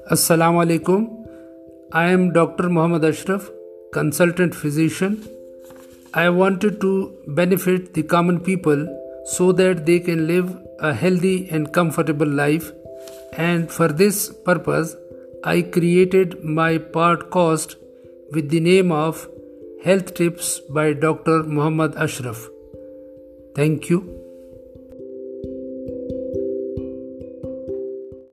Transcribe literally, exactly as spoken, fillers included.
Assalamu alaikum. I am Doctor Muhammad Ashraf, consultant physician. I wanted to benefit the common people so that they can live a healthy and comfortable life, and for this purpose I created my podcast with the name of Health Tips by Doctor Muhammad Ashraf. Thank you.